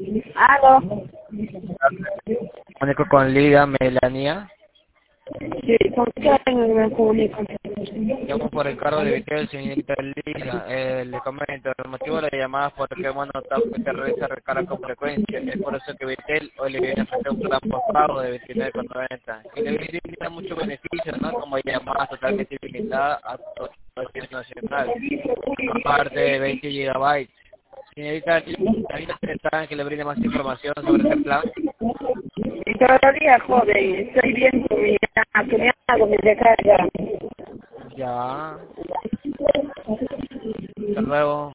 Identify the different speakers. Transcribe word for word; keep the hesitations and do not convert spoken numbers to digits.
Speaker 1: ¿Aló?
Speaker 2: Comunico con Lidia Melania.
Speaker 1: Sí, ¿con quién me comunico?
Speaker 2: Llamo por el cargo de Vitel, señorita Lidia. Eh, le comento, el motivo de la llamada es porque hemos notado que usted realiza recarga con frecuencia. Es por eso que Vitel hoy le viene a ofrecer un plan postpago de veintinueve con noventa. Y le viene a brindar muchos beneficios, ¿no? Como llamadas totalmente ilimitadas a todo el territorio nacional. Aparte de veinte gigabytes. Señorita, ¿está interesada en que le brinde más información sobre este plan?
Speaker 1: Todavía joven, estoy bien con mi, que me hago mi recarga.
Speaker 2: Ya. Hasta luego.